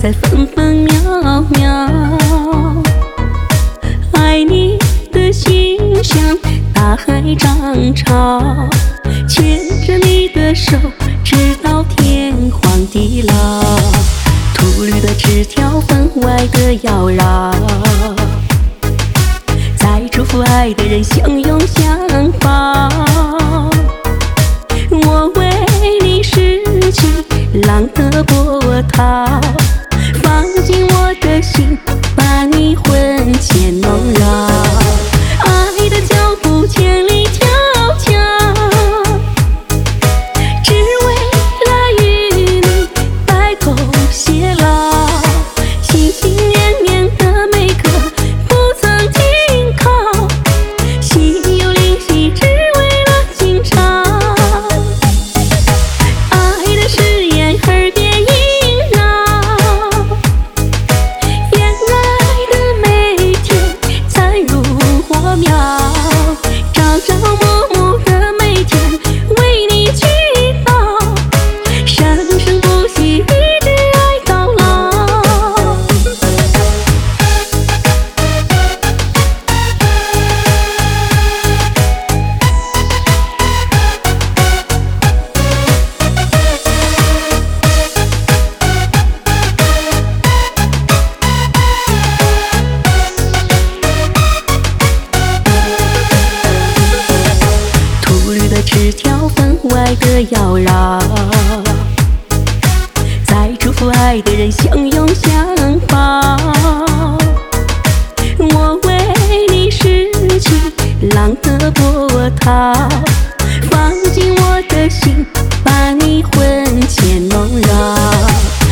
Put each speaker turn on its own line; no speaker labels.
在分分秒秒。爱你的心像大海涨潮，牵着你的手，直到天荒地老。秃绿的枝条，分外的妖娆，在祝福爱的人相拥相抱。我为你拾起浪的波涛，放进我的心，把你魂牵梦绕。爱的脚步千里迢迢，只为了与你白头偕老。心心念念的每刻不曾停靠，心有灵犀只为了情长。爱的誓言耳边萦绕，恋爱的每天灿如火苗。朝朝暮暮的每天为你祈祷，生生不息，一直爱到老。秃绿的枝条，分外的妖娆，在祝福爱的人相拥相抱。我为你拾起浪的波涛，放进我的心，把你魂牵梦绕。